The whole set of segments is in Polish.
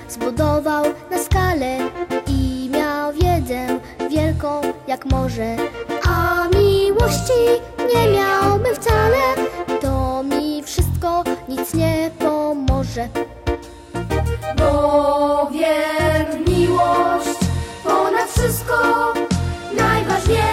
zbudował na skalę i miał wiedzę wielką jak morze. A miłości nie miałbym wcale, to mi wszystko nic nie pomoże. Bowiem miłość ponad wszystko najważniejsza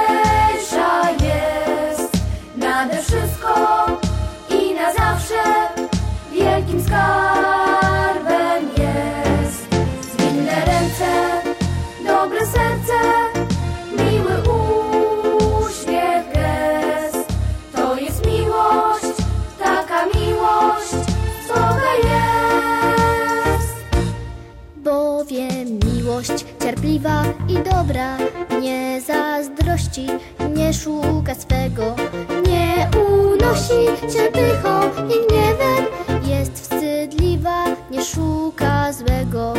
jest, nade wszystko i na zawsze wielkim skarbem jest. Zwinne ręce, dobre serce, miły uśmiech, gest. To jest miłość, taka miłość z Boga jest. Bowiem miłość cierpliwa i dobra, nie zazdrości, nie szuka swego, nie unosi się pychą i gniewem, jest wstydliwa, nie szuka złego.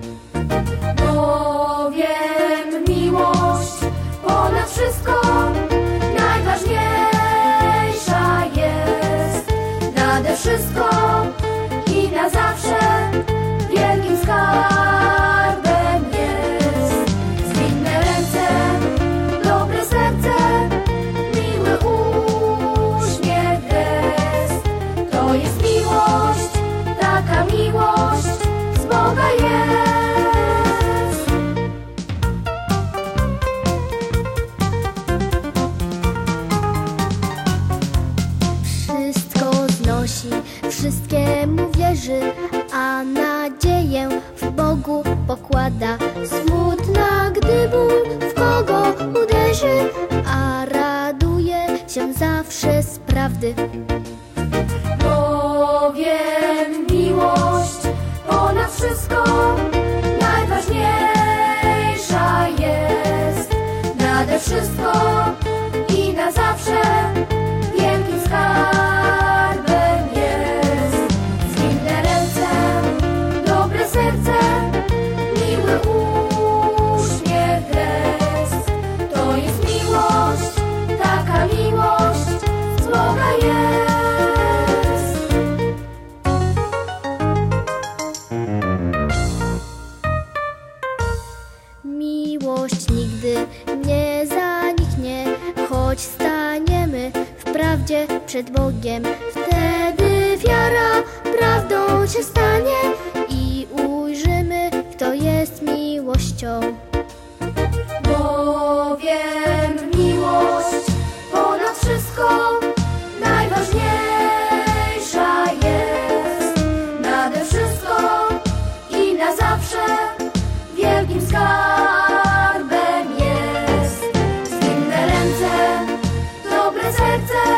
Bowiem miłość ponad wszystko najważniejsza jest, nade wszystko i na zawsze wielkim skarbem jest. Zwinne ręce, dobre serce, miły uśmiech, gest. To jest miłość, taka miłość z Boga jest. Wszystko znosi, wszystkiemu wierzy, a nadzieję w Bogu pokłada. Smutna, gdy ból w kogo uderzy, a raduje się zawsze z prawdy. Bowiem miłość ponad wszystko najważniejsza jest, nade wszystko i na zawsze wielkim skarbem jest. Zwinne ręce, dobre serce, miły uśmiech, gest. To jest miłość, taka miłość z Boga jest. Miłość nigdy nie zaniknie, choć staniemy w prawdzie przed Bogiem. Wtedy wiara prawdą się stanie i ujrzymy, kto jest miłością. Bowiem miłość ponad wszystko najważniejsza jest, nade wszystko i na zawsze wielkim skarbem jest. Zwinne ręce, dobre serce,